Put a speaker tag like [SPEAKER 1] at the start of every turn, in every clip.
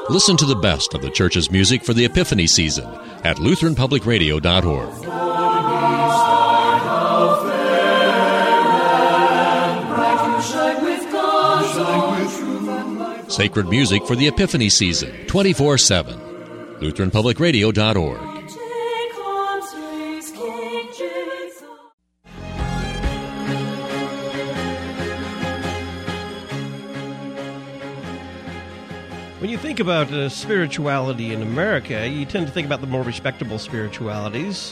[SPEAKER 1] Listen to the best of the church's music for the Epiphany season at LutheranPublicRadio.org. Sacred music for the Epiphany season, 24/7. LutheranPublicRadio.org.
[SPEAKER 2] When you think about spirituality in America, you tend to think about the more respectable spiritualities.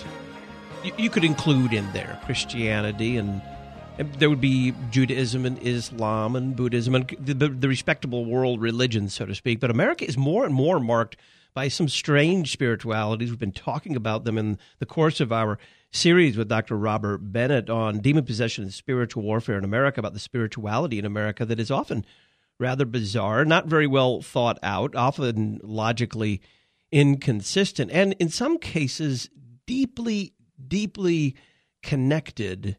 [SPEAKER 2] You could include in there Christianity, and there would be Judaism and Islam and Buddhism and the respectable world religions, so to speak. But America is more and more marked by some strange spiritualities. We've been talking about them in the course of our series with Dr. Robert Bennett on demon possession and spiritual warfare in America, about the spirituality in America that is often rather bizarre, not very well thought out, often logically inconsistent, and in some cases deeply, deeply connected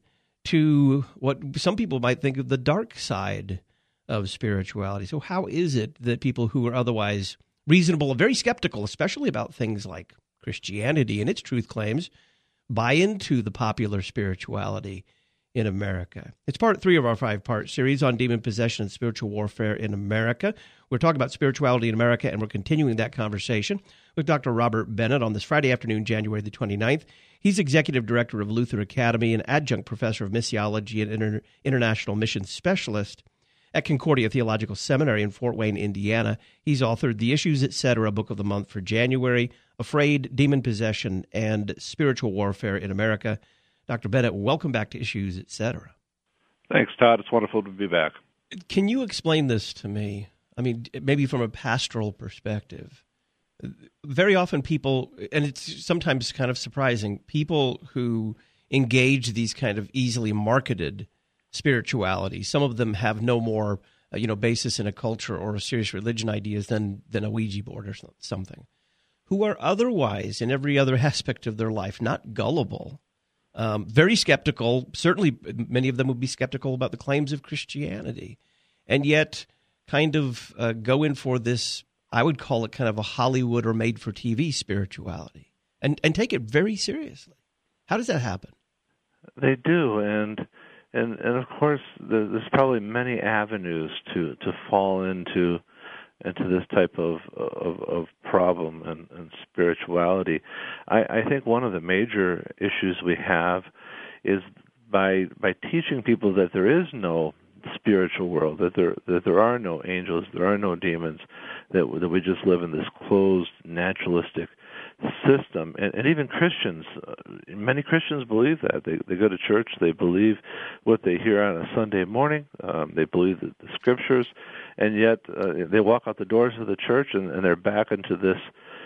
[SPEAKER 2] to what some people might think of the dark side of spirituality. So how is it that people who are otherwise reasonable and very skeptical, especially about things like Christianity and its truth claims, buy into the popular spirituality in America? It's part 3 of our 5-part series on demon possession and spiritual warfare in America. We're talking about spirituality in America, and we're continuing that conversation with Dr. Robert Bennett on this Friday afternoon, January the 29th. He's Executive Director of Luther Academy and Adjunct Professor of Missiology and International Mission Specialist at Concordia Theological Seminary in Fort Wayne, Indiana. He's authored The Issues, Etc., Book of the Month for January, Afraid, Demon Possession, and Spiritual Warfare in America. Dr. Bennett, welcome back to Issues, Etc.
[SPEAKER 3] Thanks, Todd. It's wonderful to be back.
[SPEAKER 2] Can you explain this to me? I mean, maybe from a pastoral perspective. Very often people, and it's sometimes kind of surprising, people who engage these kind of easily marketed spirituality, some of them have no more basis in a culture or a serious religion ideas than a Ouija board or something, who are otherwise in every other aspect of their life not gullible, very skeptical. Certainly many of them would be skeptical about the claims of Christianity, and yet kind of go in for this, I would call it kind of a Hollywood or made-for-TV spirituality, and take it very seriously. How does that happen?
[SPEAKER 3] They do, and of course, there's probably many avenues to fall into this type of problem and spirituality. I think one of the major issues we have is by teaching people that there is no spiritual world, that there are no angels, there are no demons, that we just live in this closed, naturalistic system. And even Christians, many Christians believe that. They go to church, they believe what they hear on a Sunday morning, they believe the scriptures, and yet they walk out the doors of the church and they're back into this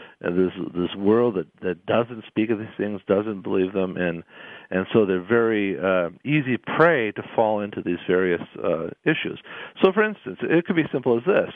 [SPEAKER 3] world that doesn't speak of these things, doesn't believe them, and so they're very easy prey to fall into these various issues. So, for instance, it could be simple as this.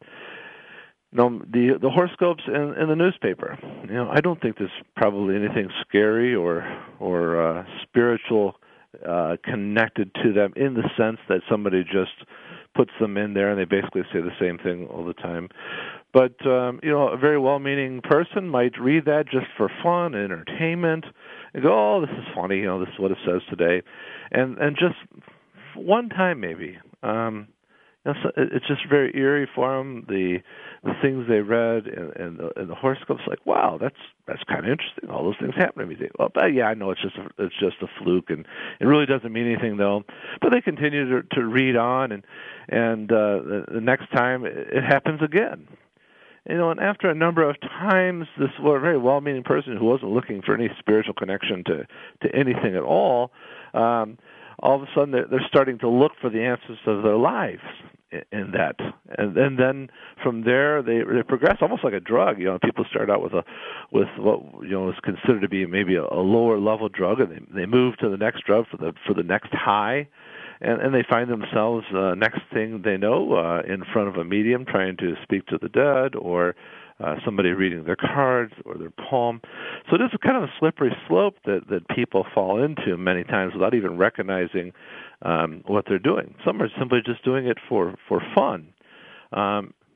[SPEAKER 3] The horoscopes in the newspaper. I don't think there's probably anything scary or spiritual connected to them in the sense that somebody just puts them in there and they basically say the same thing all the time. But a very well-meaning person might read that just for fun, entertainment, and go, "Oh, this is funny. This is what it says today," and just one time maybe. It's just very eerie for them. The things they read and the horoscopes, like, wow, that's kind of interesting. All those things happen to me. Well, but yeah, I know it's just a fluke, and it really doesn't mean anything though. But they continue to read on, and the next time it happens again. And after a number of times, this very well-meaning person who wasn't looking for any spiritual connection to anything at all of a sudden they're starting to look for the answers of their lives in that, and then from there they progress almost like a drug. People start out with what is considered to be maybe a lower level drug, and they move to the next drug for the next high, and they find themselves next thing they know in front of a medium trying to speak to the dead, or somebody reading their cards or their palm. So it is kind of a slippery slope that people fall into many times without even recognizing what they're doing. Some are simply just doing it for fun.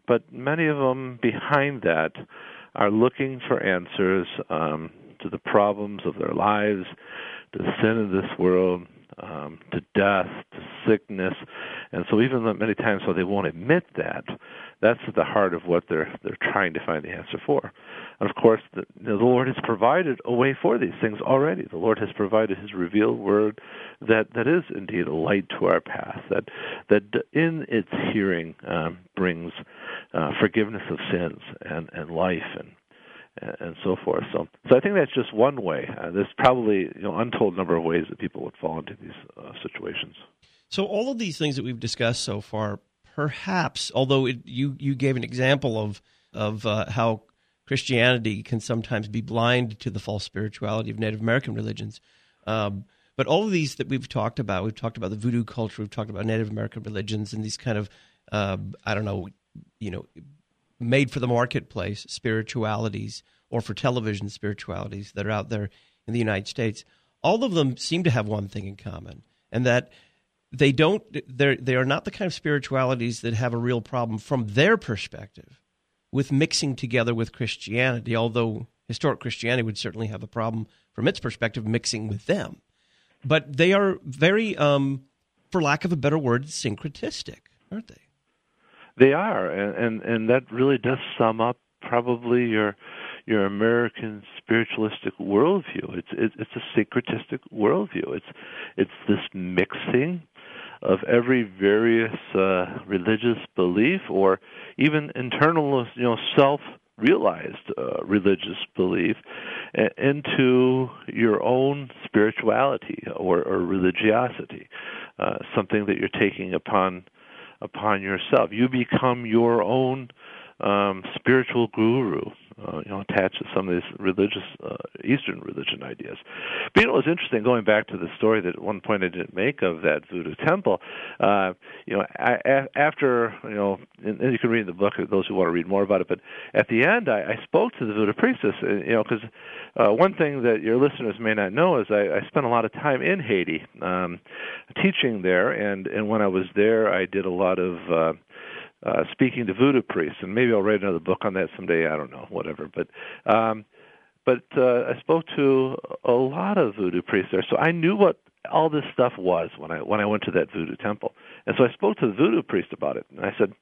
[SPEAKER 3] but many of them behind that are looking for answers to the problems of their lives, to the sin of this world, to death, to sickness. And so even though many times they won't admit that, that's at the heart of what they're trying to find the answer for. And of course, the Lord has provided a way for these things already. The Lord has provided His revealed Word that is indeed a light to our path, that in its hearing brings forgiveness of sins and life and so forth. So I think that's just one way. There's probably untold number of ways that people would fall into these situations.
[SPEAKER 2] So all of these things that we've discussed so far, perhaps, although you gave an example of how Christianity can sometimes be blind to the false spirituality of Native American religions, but all of these that we've talked about the voodoo culture, we've talked about Native American religions and these kind of made for the marketplace spiritualities or for television spiritualities that are out there in the United States. All of them seem to have one thing in common, and that they are not the kind of spiritualities that have a real problem from their perspective with mixing together with Christianity, although historic Christianity would certainly have a problem from its perspective mixing with them. But they are very, for lack of a better word, syncretistic, aren't they?
[SPEAKER 3] They are, and that really does sum up probably your American spiritualistic worldview. It's a syncretistic worldview. It's this mixing of every various religious belief, or even internal, self-realized religious belief, into your own spirituality or religiosity, something that you're taking upon yourself. You become your own spiritual guru, attached to some of these religious Eastern religion ideas. But it was interesting, going back to the story that at one point I didn't make of that voodoo temple. After, and you can read in the book, those who want to read more about it, but at the end I spoke to the voodoo priestess, because one thing that your listeners may not know is I spent a lot of time in Haiti teaching there, and when I was there I did a lot of speaking to voodoo priests, and maybe I'll write another book on that someday. I don't know, whatever. But I spoke to a lot of voodoo priests there, so I knew what all this stuff was when I went to that voodoo temple. And so I spoke to the voodoo priest about it, and I said,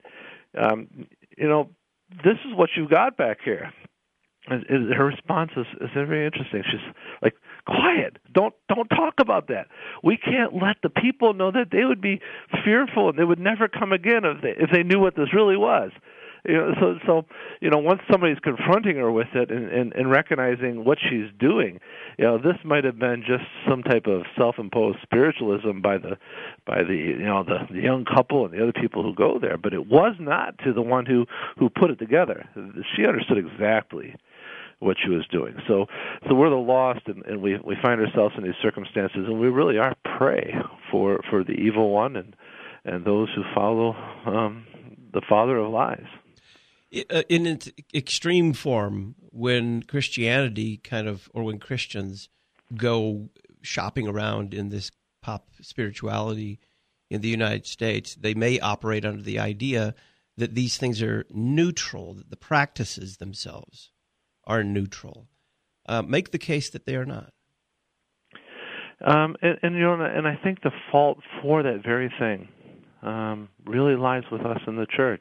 [SPEAKER 3] this is what you got back here. And her response is very interesting. She's like, quiet, don't talk about that. We can't let the people know that. They would be fearful and they would never come again if they knew what this really was. So once somebody's confronting her with it and recognizing what she's doing, this might have been just some type of self-imposed spiritualism by the young couple and the other people who go there, but it was not to the one who put it together. She understood exactly what she was doing. So we're the lost, and we find ourselves in these circumstances, and we really are prey for the evil one and those who follow the father of lies.
[SPEAKER 2] In its extreme form, when Christianity when Christians go shopping around in this pop spirituality in the United States, they may operate under the idea that these things are neutral, that the practices themselves are neutral. Make the case that they are not.
[SPEAKER 3] And I think the fault for that very thing really lies with us in the church.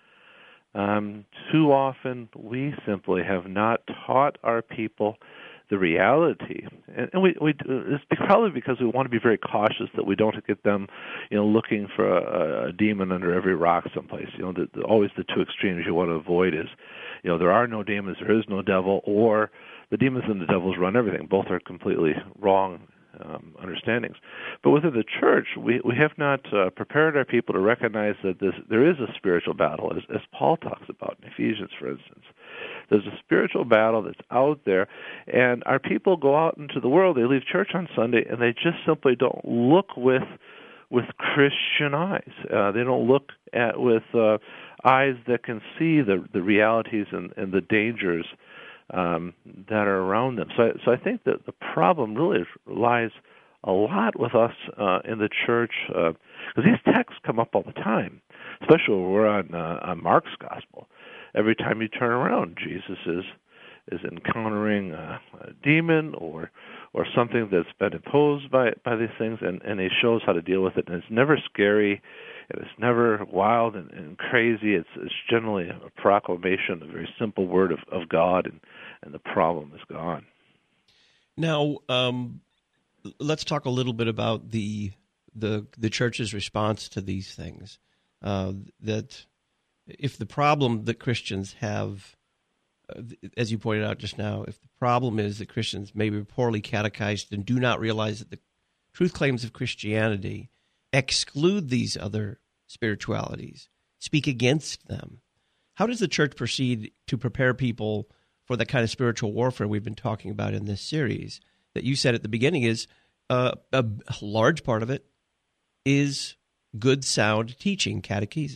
[SPEAKER 3] Too often we simply have not taught our people the reality, and it's probably because we want to be very cautious that we don't get them, looking for a demon under every rock someplace. Always the two extremes you want to avoid is, there are no demons, there is no devil, or the demons and the devils run everything. Both are completely wrong understandings. But within the church, we have not prepared our people to recognize that there is a spiritual battle, as Paul talks about in Ephesians, for instance. There's a spiritual battle that's out there, and our people go out into the world, they leave church on Sunday, and they just simply don't look with Christian eyes. They don't look with eyes that can see the realities and the dangers that are around them. So I think that the problem really lies a lot with us in the church, because these texts come up all the time, especially when we're on Mark's gospel. Every time you turn around, Jesus is encountering a demon or something that's been imposed by these things, and he shows how to deal with it. And it's never scary, and it's never wild and crazy. It's generally a proclamation, a very simple word of God, and the problem is gone.
[SPEAKER 2] Now, let's talk a little bit about the church's response to these things. That if the problem that Christians have, as you pointed out just now, if the problem is that Christians may be poorly catechized and do not realize that the truth claims of Christianity exclude these other spiritualities, speak against them, how does the church proceed to prepare people for the kind of spiritual warfare we've been talking about in this series that you said at the beginning is a large part of it is good, sound teaching, catechesis?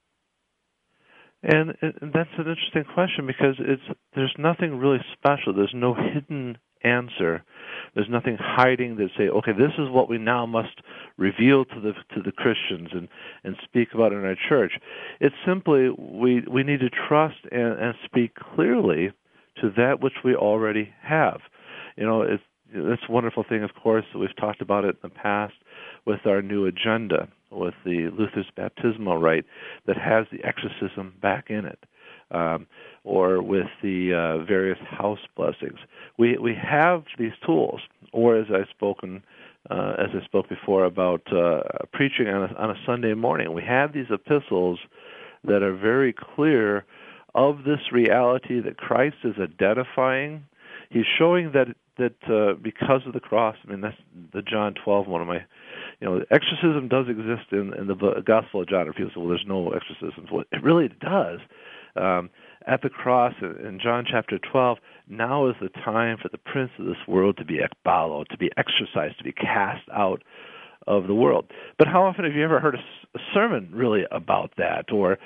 [SPEAKER 3] And that's an interesting question, because there's nothing really special. There's no hidden answer. There's nothing hiding that say, okay, this is what we now must reveal to the Christians and speak about in our church. It's simply we need to trust and speak clearly to that which we already have. It's a wonderful thing, of course, that we've talked about it in the past with our new agenda, with the Luther's baptismal rite that has the exorcism back in it, or with the various house blessings. We have these tools, or as I spoke before about preaching on a Sunday morning, we have these epistles that are very clear of this reality that Christ is identifying. He's showing that because of the cross, that's the John 12 one of my, exorcism does exist in the Gospel of John. Or people say, well, there's no exorcisms. Well, it really does. At the cross in John chapter 12, now is the time for the prince of this world to be ekbalo, to be exorcised, to be cast out of the world. But how often have you ever heard a sermon really about that, or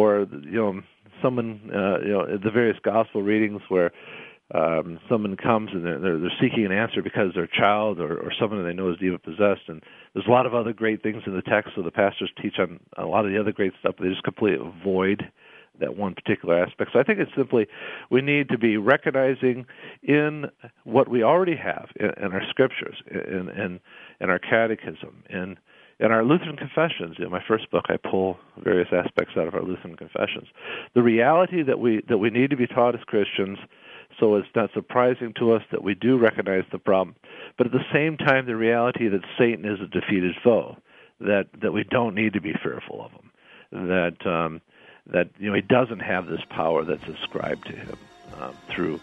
[SPEAKER 3] someone the various gospel readings where someone comes and they're seeking an answer because their child or someone they know is demon-possessed, and there's a lot of other great things in the text, so the pastors teach on a lot of the other great stuff, but they just completely avoid that one particular aspect. So I think it's simply we need to be recognizing in what we already have in our scriptures, in our catechism, in our Lutheran confessions. In my first book, I pull various aspects out of our Lutheran confessions. The reality that we need to be taught as Christians, so it's not surprising to us that we do recognize the problem. But at the same time, the reality that Satan is a defeated foe, that we don't need to be fearful of him, that he doesn't have this power that's ascribed to him through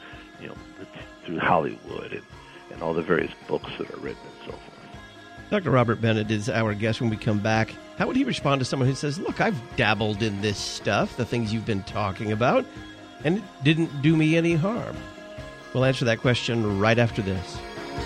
[SPEAKER 3] Hollywood and all the various books that are written and so forth.
[SPEAKER 2] Dr. Robert Bennett is our guest when we come back. How would he respond to someone who says, look, I've dabbled in this stuff, the things you've been talking about, and it didn't do me any harm? We'll answer that question right after this.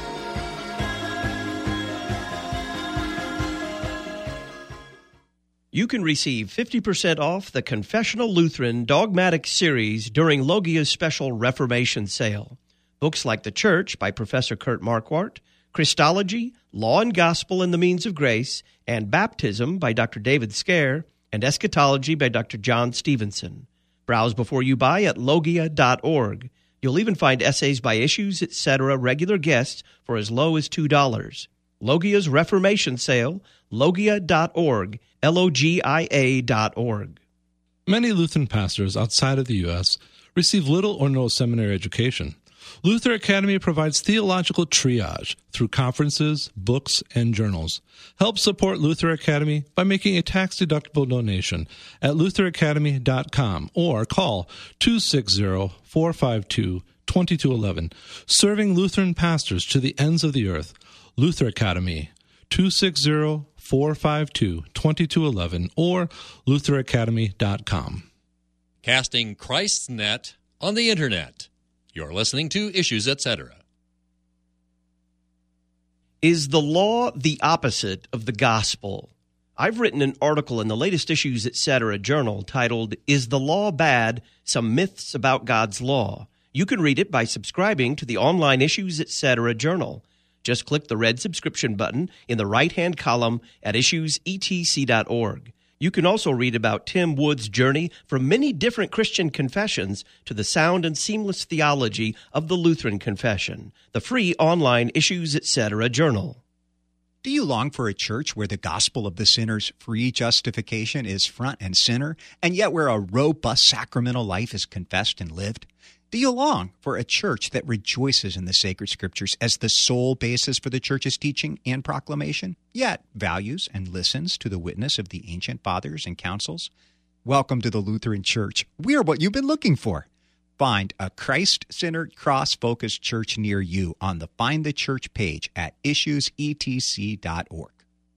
[SPEAKER 2] You can receive 50% off the Confessional Lutheran Dogmatic Series during Logia's special Reformation sale. Books like The Church by Professor Kurt Marquardt, Christology, Law and Gospel and the Means of Grace, and Baptism by Dr. David Scare, and Eschatology by Dr. John Stevenson. Browse before you buy at logia.org. You'll even find essays by issues, etc., regular guests for as low as $2. Logia's Reformation Sale, logia.org, logia.org.
[SPEAKER 4] Many Lutheran pastors outside of the U.S. receive little or no seminary education. Luther Academy provides theological triage through conferences, books, and journals. Help support Luther Academy by making a tax-deductible donation at lutheracademy.com or call 260-452-2211. Serving Lutheran pastors to the ends of the earth. Luther Academy, 260-452-2211 or lutheracademy.com.
[SPEAKER 1] Casting Christ's net on the Internet. You're listening to Issues, Etc.
[SPEAKER 2] Is the law the opposite of the gospel? I've written an article in the latest Issues, Etc. journal titled, Is the Law Bad? Some Myths About God's Law. You can read it by subscribing to the online Issues, Etc. journal. Just click the red subscription button in the right-hand column at issuesetc.org. You can also read about Tim Wood's journey from many different Christian confessions to the sound and seamless theology of the Lutheran Confession, the free online Issues Etc. journal.
[SPEAKER 5] Do you long for a church where the gospel of the sinner's free justification is front and center, and yet where a robust sacramental life is confessed and lived? Do you long for a church that rejoices in the sacred scriptures as the sole basis for the church's teaching and proclamation, yet values and listens to the witness of the ancient fathers and councils? Welcome to the Lutheran Church. We're what you've been looking for. Find a Christ-centered, cross-focused church near you on the Find the Church page at issuesetc.org.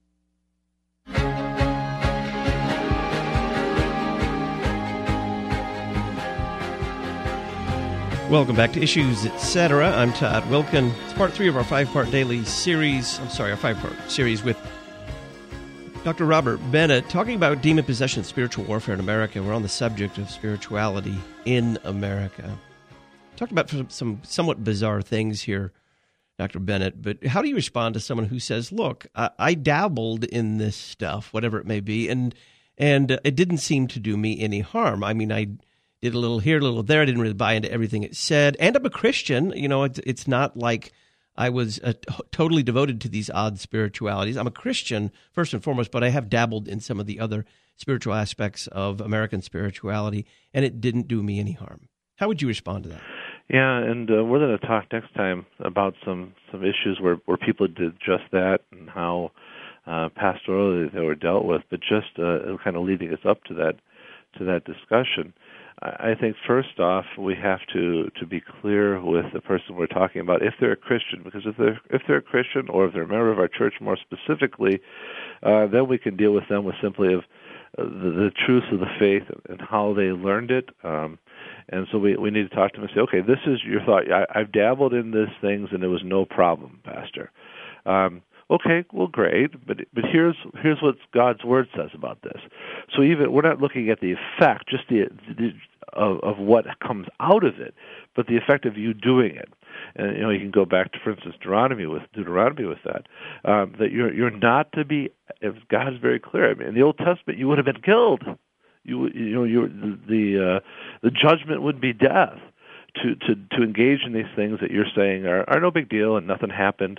[SPEAKER 2] Welcome back to Issues Etc. I'm Todd Wilkin. It's part 3 of our 5-part daily series. Our 5-part series with Dr. Robert Bennett, talking about demon possession and spiritual warfare in America. We're on the subject of spirituality in America. Talked about some somewhat bizarre things here, Dr. Bennett, but how do you respond to someone who says, look, I dabbled in this stuff, whatever it may be, and it didn't seem to do me any harm. I mean, I did a little here, a little there. I didn't really buy into everything it said. And I'm a Christian. You know, it's not like I was totally devoted to these odd spiritualities. I'm a Christian, first and foremost, but I have dabbled in some of the other spiritual aspects of American spirituality, and it didn't do me any harm. How would you respond to that?
[SPEAKER 3] Yeah, and we're going to talk next time about some issues where people did just that and how pastorally they were dealt with, but just kind of leading us up to that discussion. I think first off we have to be clear with the person we're talking about if they're a Christian, because if they're a Christian or if they're a member of our church more specifically, then we can deal with them with simply of the truths of the faith and how they learned it. And so we need to talk to them and say, okay, this is your thought. I've dabbled in these things and it was no problem, Pastor. Okay, well, great, but here's what God's Word says about this. So even we're not looking at the effect, just of what comes out of it, but the effect of you doing it. And you can go back to, for instance, Deuteronomy with that. That you're not to be. If God is very clear. I mean, in the Old Testament, you would have been killed. The judgment would be death. To engage in these things that you're saying are no big deal and nothing happened.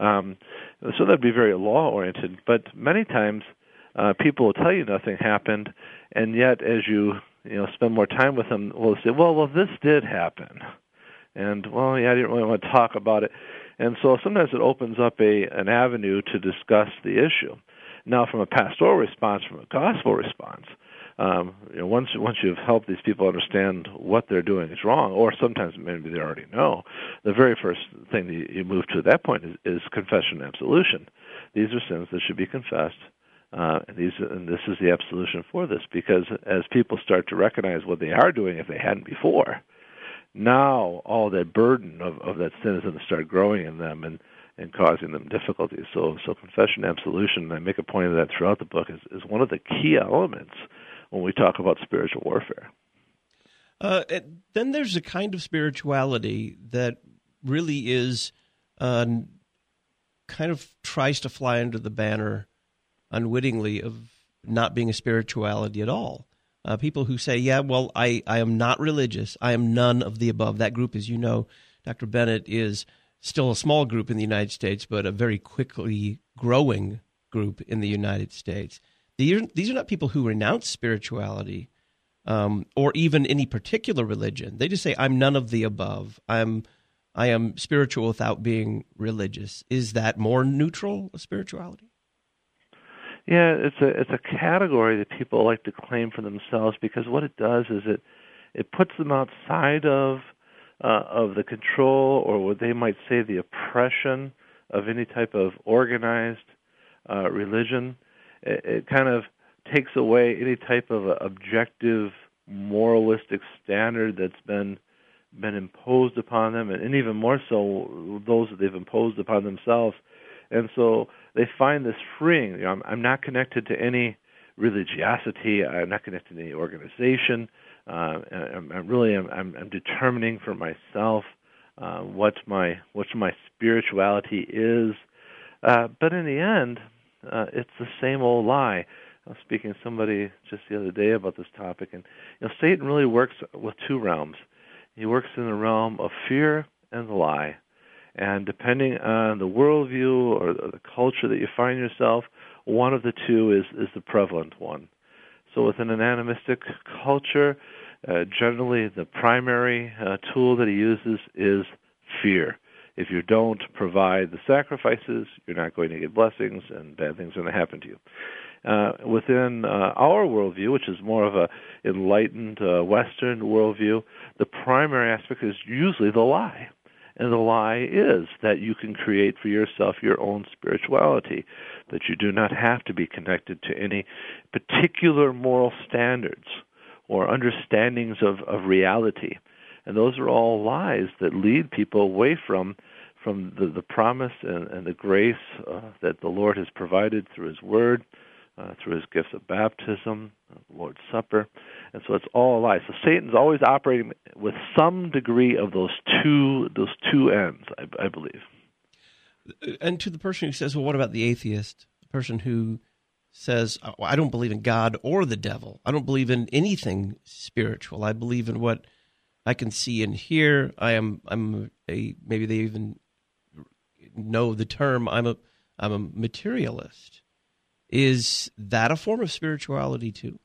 [SPEAKER 3] So that'd be very law-oriented. But many times people will tell you nothing happened, and yet as you spend more time with them, will say, well, this did happen. And, I didn't really want to talk about it. And so sometimes it opens up an avenue to discuss the issue. Now, from a pastoral response, from a gospel response, once you've helped these people understand what they're doing is wrong, or sometimes maybe they already know, the very first thing that you move to at that point is confession and absolution. These are sins that should be confessed, and this is the absolution for this, because as people start to recognize what they are doing if they hadn't before, now all that burden of that sin is going to start growing in them and causing them difficulties. So confession and absolution, and I make a point of that throughout the book, is one of the key elements when we talk about spiritual warfare.
[SPEAKER 2] Then there's a kind of spirituality that really is kind of tries to fly under the banner unwittingly of not being a spirituality at all. People who say, I am not religious. I am none of the above. That group, as you know, Dr. Bennett, is still a small group in the United States, but a very quickly growing group in the United States. These are not people who renounce spirituality or even any particular religion. They just say, I'm none of the above. I am spiritual without being religious. Is that more neutral, a spirituality?
[SPEAKER 3] Yeah, it's a category that people like to claim for themselves, because what it does is it puts them outside of the control, or what they might say the oppression of any type of organized religion. It kind of takes away any type of objective moralistic standard that's been imposed upon them, and even more so those that they've imposed upon themselves. And so they find this freeing. I'm not connected to any religiosity. I'm not connected to any organization. I'm determining for myself what my spirituality is. But in the end, it's the same old lie. I was speaking to somebody just the other day about this topic, and Satan really works with two realms. He works in the realm of fear and the lie. And depending on the worldview or the culture that you find yourself, one of the two is the prevalent one. So within an animistic culture, generally the primary tool that he uses is fear. If you don't provide the sacrifices, you're not going to get blessings, and bad things are going to happen to you. Within our worldview, which is more of a enlightened Western worldview, the primary aspect is usually the lie. And the lie is that you can create for yourself your own spirituality, that you do not have to be connected to any particular moral standards or understandings of reality. And those are all lies that lead people away from the promise and the grace that the Lord has provided through His Word, through His gifts of baptism, the Lord's Supper. And so it's all a lie. So Satan's always operating with some degree of those two ends, I believe.
[SPEAKER 2] And to the person who says, well, what about the atheist? The person who says, oh, I don't believe in God or the devil. I don't believe in anything spiritual. I believe in what I can see and hear. Maybe they even know the term, I'm a materialist. Is that a form of spirituality too?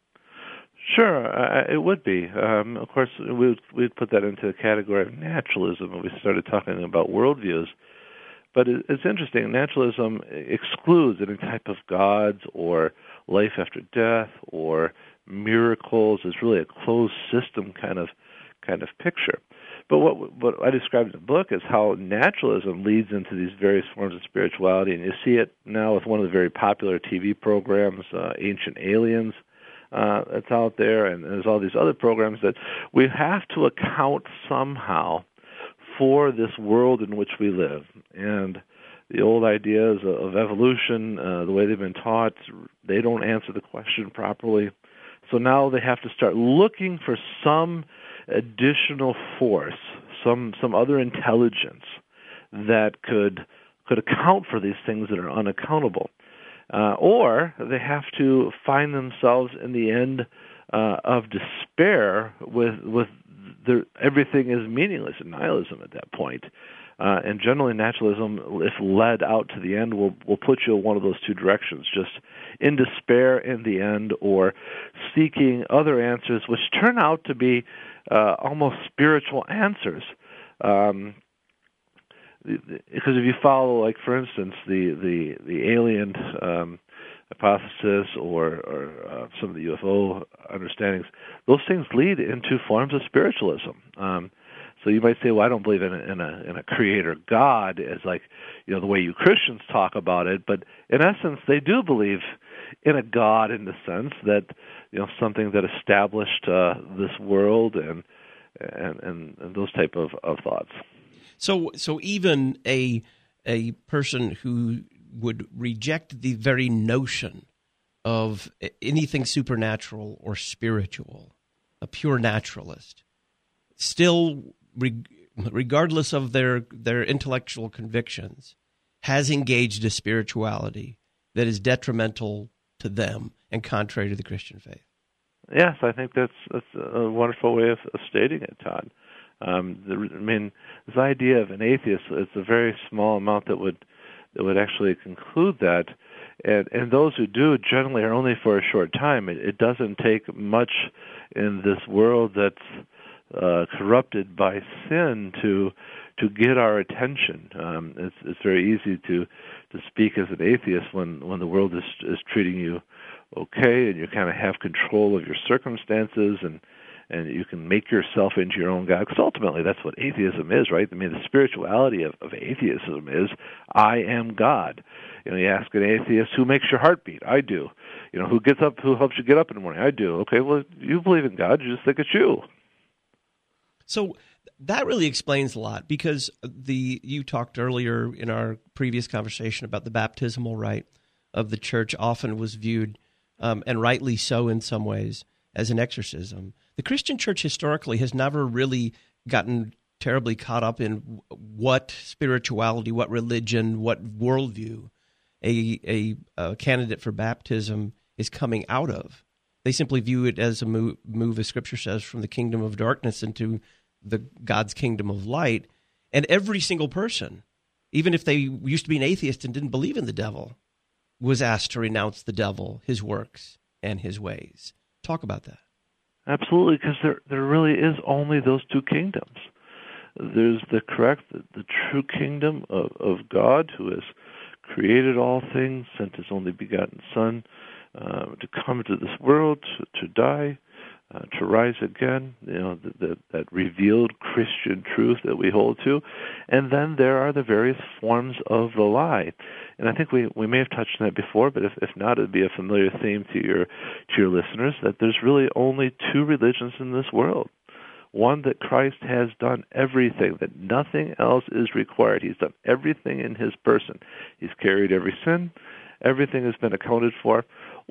[SPEAKER 3] Sure, it would be. Of course, we'd put that into the category of naturalism when we started talking about worldviews. But it's interesting. Naturalism excludes any type of gods or life after death or miracles. It's really a closed system kind of picture. But what I described in the book is how naturalism leads into these various forms of spirituality, and you see it now with one of the very popular TV programs, Ancient Aliens, that's out there, and there's all these other programs that we have to account somehow for this world in which we live. And the old ideas of evolution, the way they've been taught, they don't answer the question properly. So now they have to start looking for some additional force, some other intelligence that could account for these things that are unaccountable. Or they have to find themselves in the end of despair with everything is meaningless, and nihilism at that point. And generally naturalism, if led out to the end, will put you in one of those two directions, just in despair in the end or seeking other answers, which turn out to be almost spiritual answers. Because if you follow, like for instance, the alien hypothesis or some of the UFO understandings, those things lead into forms of spiritualism. So you might say, well, I don't believe in a creator God as like, the way you Christians talk about it, but in essence, they do believe in a God in the sense that, something that established this world and those type of thoughts.
[SPEAKER 2] So even a person who would reject the very notion of anything supernatural or spiritual, a pure naturalist, still, regardless of their intellectual convictions, has engaged a spirituality that is detrimental to them and contrary to the Christian faith.
[SPEAKER 3] Yes, I think that's a wonderful way of stating it, Todd. This idea of an atheist, it's a very small amount that would actually conclude that, and those who do generally are only for a short time. It doesn't take much in this world that's corrupted by sin to get our attention. It's very easy to speak as an atheist when the world is treating you okay, and you kind of have control of your circumstances, and you can make yourself into your own God. Because ultimately, that's what atheism is, right? The spirituality of atheism is, I am God. You ask an atheist, who makes your heart beat? I do. Who helps you get up in the morning? I do. Okay, well, you believe in God, you just think it's you.
[SPEAKER 2] So that really explains a lot, because you talked earlier in our previous conversation about the baptismal rite of the church often was viewed, and rightly so in some ways, as an exorcism. The Christian church historically has never really gotten terribly caught up in what spirituality, what religion, what worldview a candidate for baptism is coming out of. They simply view it as a move, as Scripture says, from the kingdom of darkness into the God's kingdom of light. And every single person, even if they used to be an atheist and didn't believe in the devil, was asked to renounce the devil, his works, and his ways. Talk about that.
[SPEAKER 3] Absolutely, because there really is only those two kingdoms. There's the true kingdom of God, who has created all things, sent his only begotten Son to come into this world, to die, to rise again, that revealed Christian truth that we hold to. And then there are the various forms of the lie. And I think we may have touched on that before, but if not, it would be a familiar theme to your listeners, that there's really only two religions in this world. One, that Christ has done everything, that nothing else is required. He's done everything in his person. He's carried every sin. Everything has been accounted for.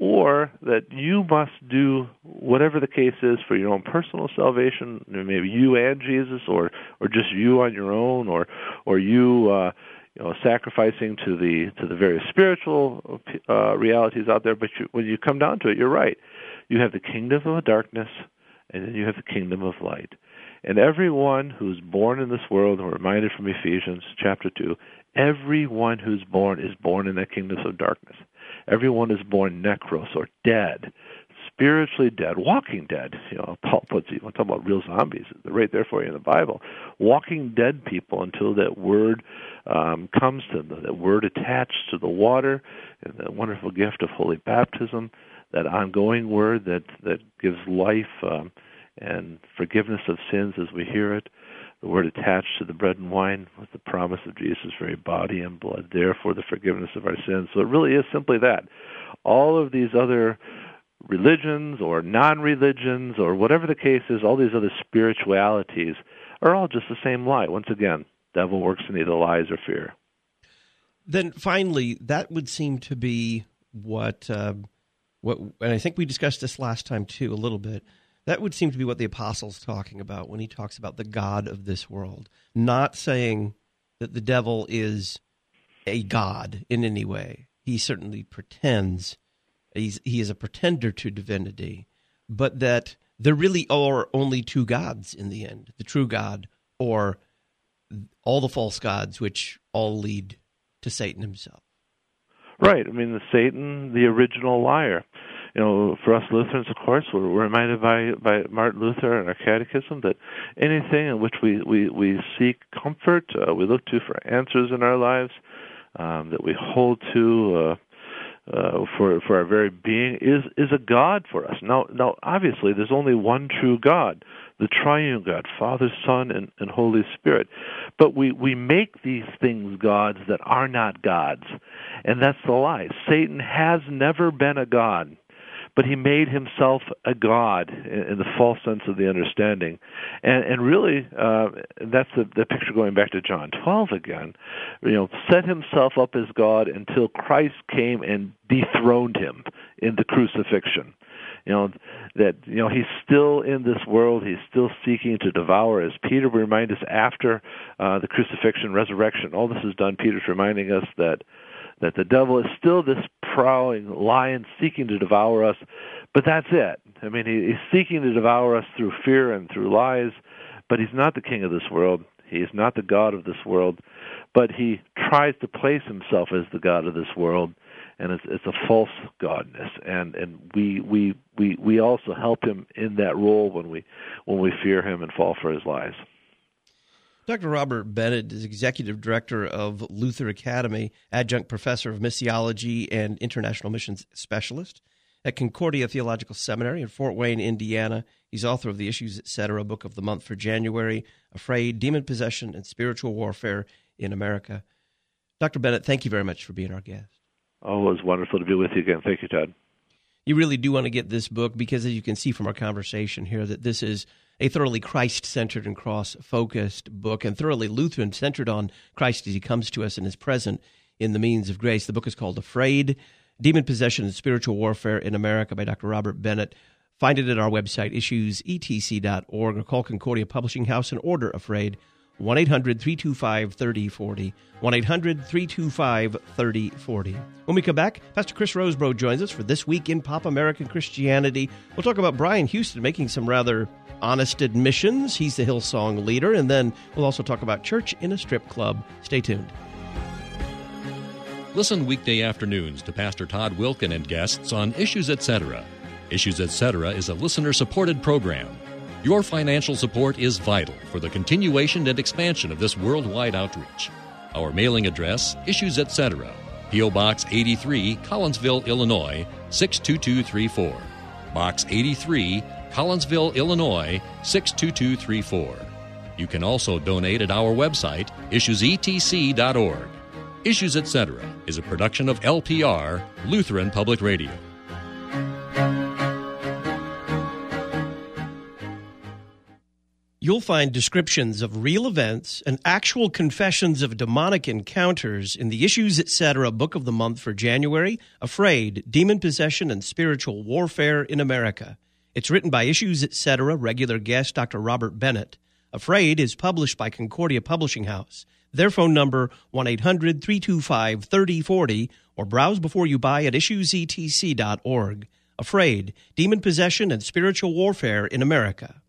[SPEAKER 3] Or that you must do whatever the case is for your own personal salvation, maybe you and Jesus, or just you on your own, or you sacrificing to the various spiritual realities out there. But when you come down to it, you're right. You have the kingdom of darkness, and then you have the kingdom of light. And everyone who's born in this world, and we're reminded from Ephesians chapter 2, everyone who's born is born in that kingdom of darkness. Everyone is born necros, or dead, spiritually dead, walking dead. Paul puts it, when talking about real zombies, they're right there for you in the Bible. Walking dead people until that word comes to them, that word attached to the water, and the wonderful gift of holy baptism, that ongoing word that gives life and forgiveness of sins as we hear it, the word attached to the bread and wine with the promise of Jesus' very body and blood there for the forgiveness of our sins. So it really is simply that. All of these other religions or non-religions or whatever the case is, all these other spiritualities are all just the same lie. Once again, devil works in either lies or fear.
[SPEAKER 2] Then finally, that would seem to be what and I think we discussed this last time too a little bit, that would seem to be what the apostle's talking about when he talks about the God of this world, not saying that the devil is a god in any way. He certainly pretends, he is a pretender to divinity, but that there really are only two gods in the end, the true God or all the false gods, which all lead to Satan himself.
[SPEAKER 3] Right. I mean, Satan, the original liar. For us Lutherans, of course, we're reminded by Martin Luther and our catechism that anything in which we seek comfort, we look to for answers in our lives, that we hold to for our very being is a God for us. Now, obviously, there's only one true God, the triune God, Father, Son, and Holy Spirit. But we make these things gods that are not gods, and that's the lie. Satan has never been a god, but he made himself a god in the false sense of the understanding. And really, that's the picture going back to John 12 again, set himself up as God until Christ came and dethroned him in the crucifixion. He's still in this world, he's still seeking to devour, as Peter will remind us after the crucifixion, resurrection. All this is done, Peter's reminding us that the devil is still this prowling lion seeking to devour us, but that's it. I mean, he's seeking to devour us through fear and through lies, but he's not the king of this world. He is not the God of this world, but he tries to place himself as the God of this world, and it's a false godness. And we also help him in that role when we fear him and fall for his lies.
[SPEAKER 2] Dr. Robert Bennett is Executive Director of Luther Academy, Adjunct Professor of Missiology and International Missions Specialist at Concordia Theological Seminary in Fort Wayne, Indiana. He's author of the Issues, Etc. Book of the Month for January, Afraid, Demon Possession, and Spiritual Warfare in America. Dr. Bennett, thank you very much for being our guest.
[SPEAKER 3] Oh, it was wonderful to be with you again. Thank you, Todd.
[SPEAKER 2] You really do want to get this book because, as you can see from our conversation here, that this is a thoroughly Christ-centered and cross-focused book, and thoroughly Lutheran, centered on Christ as he comes to us and is present in the means of grace. The book is called Afraid, Demon Possession and Spiritual Warfare in America by Dr. Robert Bennett. Find it at our website, issuesetc.org, or call Concordia Publishing House and order Afraid 1-800-325-3040. 1-800-325-3040. When we come back, Pastor Chris Rosebrough joins us for This Week in Pop American Christianity. We'll talk about Brian Houston making some rather honest admissions. He's the Hillsong leader. And then we'll also talk about church in a strip club. Stay tuned.
[SPEAKER 1] Listen weekday afternoons to Pastor Todd Wilkin and guests on Issues Etc. Issues Etc. is a listener-supported program. Your financial support is vital for the continuation and expansion of this worldwide outreach. Our mailing address, Issues Etc., P.O. Box 83, Collinsville, Illinois, 62234. Box 83, Collinsville, Illinois, 62234. You can also donate at our website, issuesetc.org. Issues Etc. is a production of LPR, Lutheran Public Radio.
[SPEAKER 2] You'll find descriptions of real events and actual confessions of demonic encounters in the Issues Etc. Book of the Month for January, Afraid, Demon Possession and Spiritual Warfare in America. It's written by Issues Etc. regular guest Dr. Robert Bennett. Afraid is published by Concordia Publishing House. Their phone number, 1-800-325-3040, or browse before you buy at issuesetc.org. Afraid, Demon Possession and Spiritual Warfare in America.